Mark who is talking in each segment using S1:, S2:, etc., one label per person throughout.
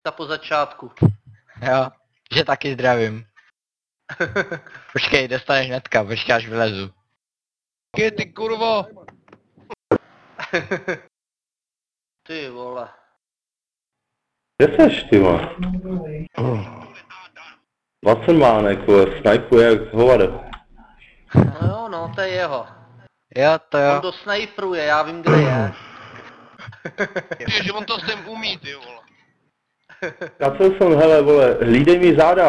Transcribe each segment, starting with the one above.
S1: Ta po začátku.
S2: Jo, že taky zdravím. Počkej, dostaneš hnedka, počkej až vylezu.
S3: Počkej ty kurvo!
S1: Ty vole.
S4: Kde seš, ty vole? Vacenmánek, vole, snajpuje jak hovado.
S1: No jo, no, to je jeho.
S2: Jo, to
S1: On
S2: jo.
S1: dosnajpruje, já vím, kde je.
S3: Ty, že on to s tím umí, ty vole.
S4: Kacel jsem, hele, vole, hlídej mi záda.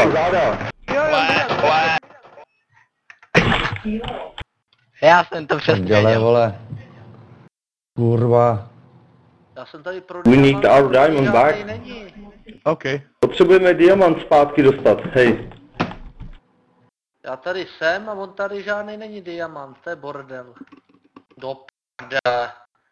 S2: Já jsem to přesně
S5: Děle,
S2: věděl.
S5: vole. Kurva.
S1: Já jsem tady pro
S4: We need our diamond back.
S1: žádnej není.
S5: OK.
S4: Potřebujeme diamant zpátky dostat, hej.
S1: Já tady jsem a on tady žádný není diamant, to je bordel. Do p***e.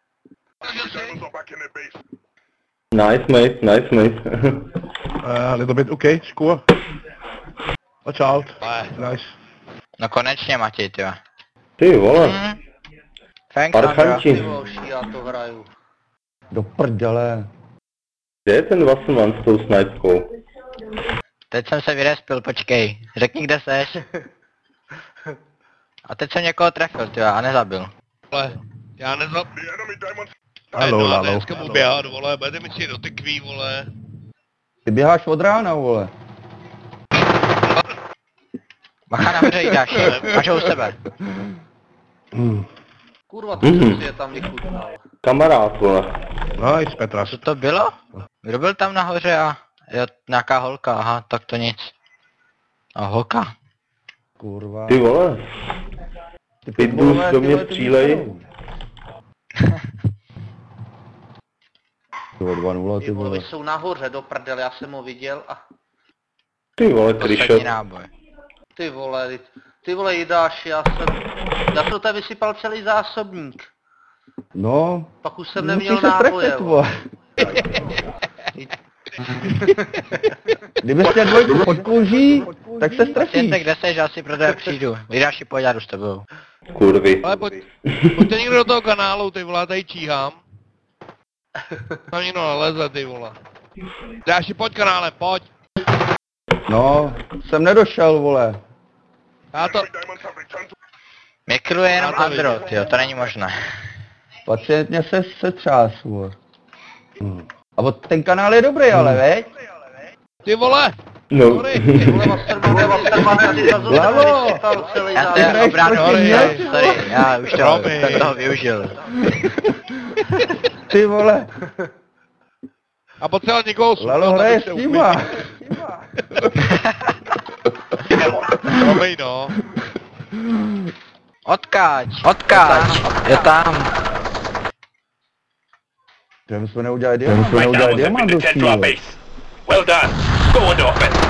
S4: Nice mate, nice mate.
S5: A little bit, OK, score. Watch out. Nice.
S2: No konečně Matěj, tyjo.
S4: Ty vole,
S2: Thanks, Andro.
S4: parchanti.
S1: Ty voši, já to hraju.
S5: Do prdele.
S4: Kde je ten Vasenman s tou snajpkou?
S2: Teď jsem se vyrespil, počkej. Řekni, kde seš. A teď jsem někoho trefil, tyjo, a nezabil.
S3: Vole, já nezab...
S5: Haló,
S3: já
S5: haló,
S3: dneska mu
S5: haló.
S3: běhat, vole, budete mi přijít do tykví, vole.
S5: Ty běháš od rána, vole.
S2: Bacha nahoře jídáš, máš ho u sebe.
S1: Kurva, to jsem si je tam vychutnal.
S4: Kamarád, vole.
S5: Nice, Petras.
S2: Co to bylo? Kdo byl tam nahoře a... Jo, nějaká holka, aha, tak to nic. A holka.
S5: Kurva.
S4: Ty vole,
S5: Ty
S4: pitbulls
S5: pitbullové,
S4: do
S5: ty
S4: mě
S5: vole, ty
S4: střílej.
S5: vypadou. Ty vole, 2-0,
S1: Ty
S5: ty
S1: vole,
S5: vole.
S1: jsou nahoře do prdel, já jsem ho viděl a...
S4: Ty vole,
S2: Poslední
S4: kryšot.
S2: náboj.
S1: Ty vole Jidáši, já jsem tady vysypal celý zásobník.
S5: No,
S1: Pak už jsem neměl
S5: musíš se
S1: náboje.
S5: trefit, vole. Kdybys měl dvojku pod kůží, tak se
S2: Paciente,
S5: strefíš.
S2: kde seš, já si pro tebe přijdu. Vydáš si pojď, já jdu s tebou.
S4: Kurvy.
S3: Ale pojďte někdo do toho kanálu, ty vole, já tady číhám. Tam někdo naleze, ty vole. Dáši, pojď kanále, pojď.
S5: No, jsem nedošel, vole.
S3: Já to...
S2: Mikruje jenom Andro, tyjo, to není možné.
S5: Pacientně se třás, vole. A ten kanál je dobrý, ale veď?
S3: Ty vole!
S4: No.
S3: Sorry.
S1: Ty vole Vasterman, ty zase
S5: Lalo!
S1: vysypal celý
S2: Já
S1: zásobník.
S2: jsem obranu,
S5: proti
S2: sorry, já už to,
S3: Romy.
S2: jsem toho využil.
S5: Ty vole,
S3: A potřeba někoho
S5: Lalo hraje s nima.
S3: Promiň, no.
S2: Odkáč, je tam.
S5: My jsme neudělali diamant do cíle.
S6: Well done. Go on to offense.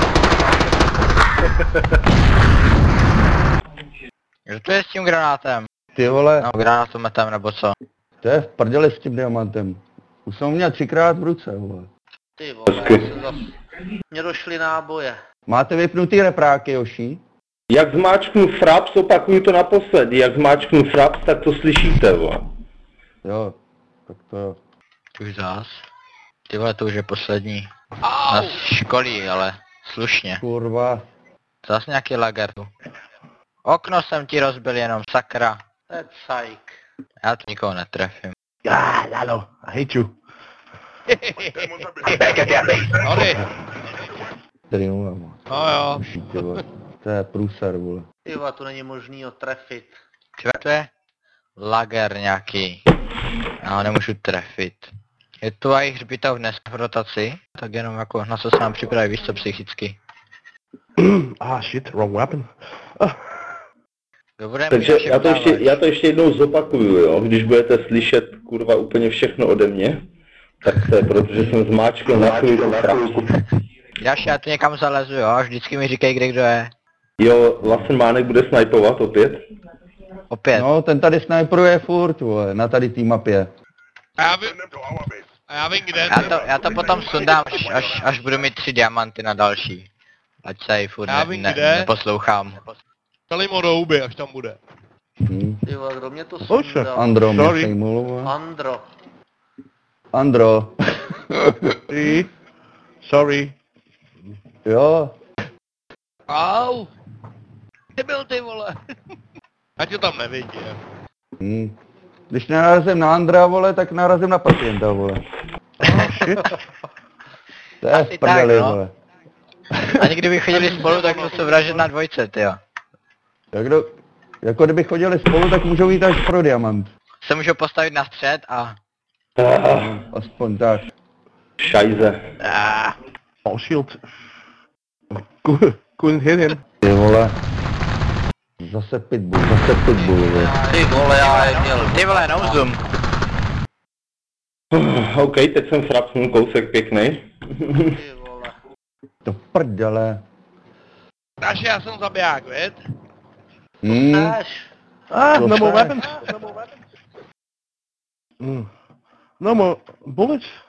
S2: Kdo to je s tím granátem?
S5: Ty vole,
S2: No, granátometem nebo co?
S5: to je v prdeli s tím diamantem. Už jsem ho měl 3krát v ruce, vole.
S1: Ty vole, já jsem zase... Mně došly náboje.
S5: Máte vypnutý repráky, Joši?
S4: Jak zmáčknu fraps, opakuju to naposledy. Jak zmáčknu fraps, tak to slyšíte, vole.
S5: Jo, tak to jo.
S2: Už zás. Ty vole, to už je poslední. Nás školí, ale slušně.
S5: Kurva.
S2: Zas nějaký lager tu. Okno jsem ti rozbil jenom, sakra.
S1: To je cajk.
S2: Já tu nikoho netrefím.
S5: Lalo, I hate you.
S3: Sorry.
S5: 3-0, vole.
S3: No jo.
S5: Joši, ty vole. To je průser, vole.
S1: Ty vole, tu není možný ho trefit.
S2: To je lager nějaký. Já ho nemůžu trefit. Je tu i hřbitov dneska v rotaci, tak jenom jako na co se nám připraví, víš co, psychicky.
S5: Shit, wrong weapon.
S2: Kdo bude mít
S4: Takže
S2: naše vydávač?
S4: já to ještě jednou zopakuju, jo. Když budete slyšet, kurva, úplně všechno ode mě, tak to je proto, že jsem zmáčkl na chvíli frapku.
S2: Dáš, já tu někam zalezu, jo, vždycky mi říkej, kde kdo je.
S4: Jo, Vasenmánek bude snajpovat opět.
S2: Opět.
S5: No, ten tady sniperuje furt, vole, na tady té mapě.
S3: A já vím kde.
S2: Já to potom sundám, až budu mít 3 diamanty na další. Ať se ji furt
S3: Já vím kde.
S2: neposlouchám.
S3: Dali mu do huby, až tam bude.
S1: Ty vole, kdo mě to
S5: Oče,
S1: sundal?
S5: Andro, mě
S3: Sorry.
S5: sejmul, vole.
S1: Andro.
S5: Andro.
S7: Sorry.
S5: Jo.
S3: Au! Kde byl ty vole? Ať to tam neviděl.
S5: Když nenarazím na Andrea, vole, tak narazím na pacienta, vole. To je
S2: Asi
S5: v prdeli,
S2: tak, no.
S5: vole.
S2: Ani kdyby chodili spolu, tak musel vražit na dvojce, tyjo.
S5: Jako kdyby chodili spolu, tak můžou jít až pro diamant.
S2: Se můžou postavit na střed a...
S5: Aspoň tak.
S4: Šajze.
S7: Oh, shield. Couldn't hit him.
S5: Ty vole. Zase pitbull, vole.
S1: Ty vole, já je měl.
S2: Ty vole, no zoom.
S4: OK, teď jsem frapnul kousek pěknej.
S1: Ty vole.
S5: To prdele.
S3: Takže já jsem zabiják, věd?
S1: Chceš?
S7: No more weapons. No more bullets.